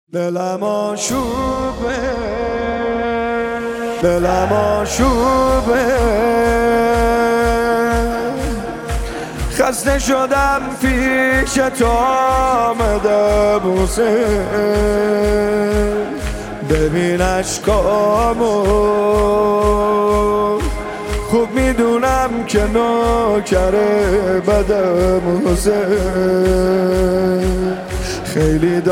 دلم آشوبه، دلم آشوبه، خسته شدم پیش تو آمدم حسین، ببین اشکامو خوب میدونم که نوکر بدم حسین، خیلی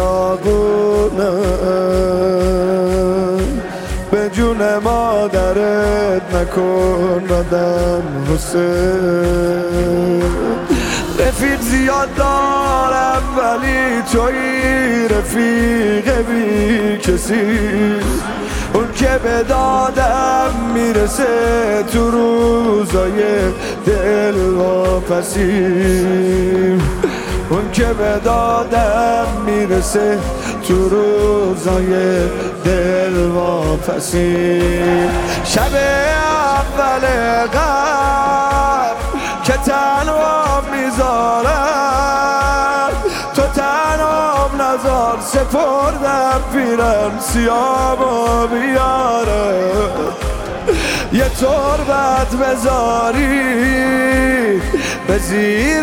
داغونم به جون مادرت نکن ردم حسین. رفیق زیاد دارم ولی توی رفیق بی کسی، اون که به دادم میرسه تو روزای دلواپسی، اون که به دادم میرسه تو روزای دلواپسی. شب اول قبل که تنها میذارم تو تنها نزار، سپردم پیرم سیامو بیاره، یه تربت بذاری به زیر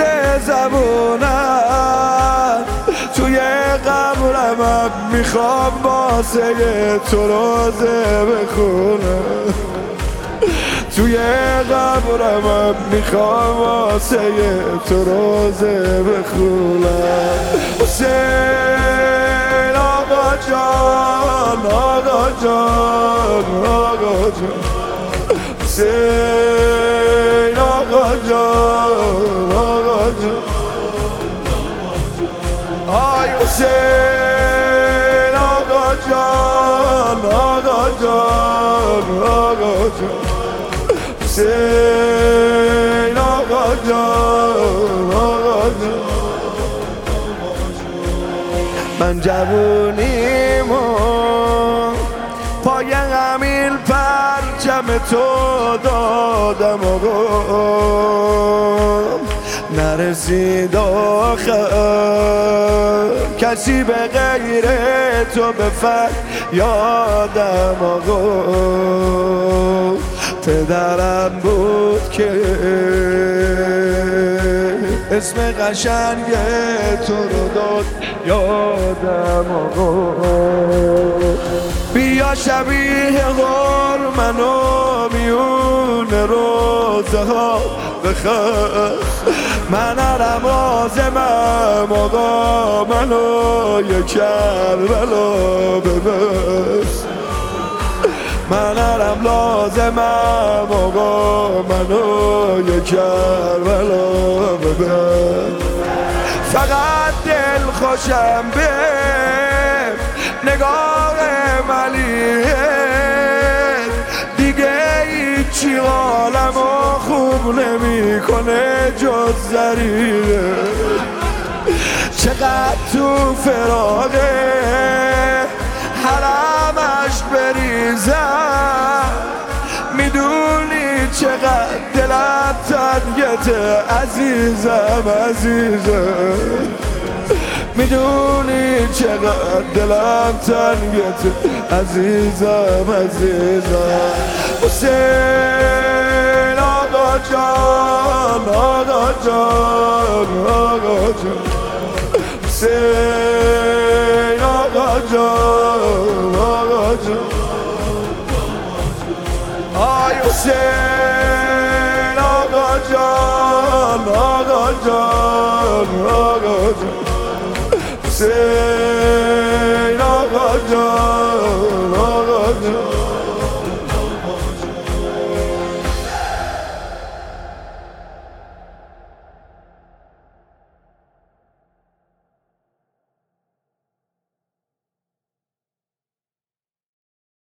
زبونم، توی قبرم میخوام واسه تو روزه بخونم، توی قبرم میخوام واسه تو روزه بخونم. حسین آقا جان، آقا جان، آقا جان، حسین آقا جان، آقا جان، آی حسین آقا جان، آقا جان، آقا جان، حسین آقا جان، آقا جان. من جوونیمو پای همین پرچم تو دادم آقا، نرسید آخر کسی به غیر تو به فریادم آقا. پدرم بود که اسم قشنگ تو رو داد یادم آقا. بیا شبیه غار منو میون روزه ها بخواه، من هرم آزمم آقا، منو یه کربلا ببرس، من هرم لازمم آقا، منو یه کربلا ببرس. فقط دل خوشم به نگاه ملیحت، دیگه هیچی حالمو خوب نمیکنه جز ضریره، چقدر تو فراغه حرمش بریزم، میدونی چقدر دلم تنگته عزیزم، عزیزم، میدونی چقدر دلم تنگته عزیزم، عزیزم. حسین آقا جان، آقا جان، آقا جان، حسین آقا جان، آقا جان، آی حسین آقا جان، آقا جان، آقا جان، حسین آقا جان.